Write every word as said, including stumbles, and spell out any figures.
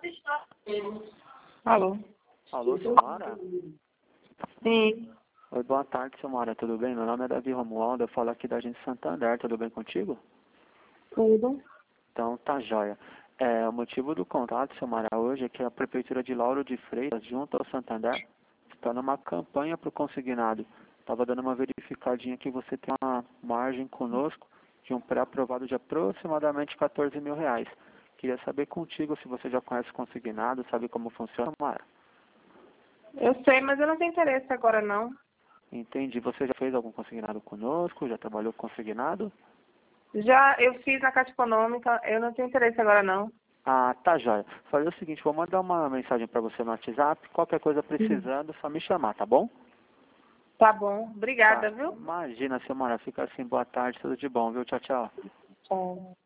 Alô? Alô, Silmara? Sim, Oi, boa tarde, Silmara, tudo bem? Meu nome é Davi Romualdo, eu falo aqui da Agência Santander, tudo bem contigo? tudo. Então, tá jóia. É, o motivo do contato, Silmara, hoje é que a Prefeitura de Lauro de Freitas, junto ao Santander, está numa campanha para o consignado. Estava dando uma verificadinha que você tem uma margem conosco de um pré-aprovado de aproximadamente quatorze mil reais. Queria saber contigo se você já conhece o consignado, sabe como funciona, Silmara? Eu sei, mas eu não tenho interesse agora não. Entendi. Você já fez algum consignado conosco? Já trabalhou com consignado? Já eu fiz na Caixa Econômica, eu não tenho interesse agora não. Ah, tá jóia. Fazer o seguinte, vou mandar uma mensagem para você no WhatsApp. Qualquer coisa precisando, só me chamar, tá bom? Tá bom, Tá. obrigada, viu? Imagina, Silmara. Fica assim, boa tarde, tudo de bom, viu? Tchau, tchau. Tchau.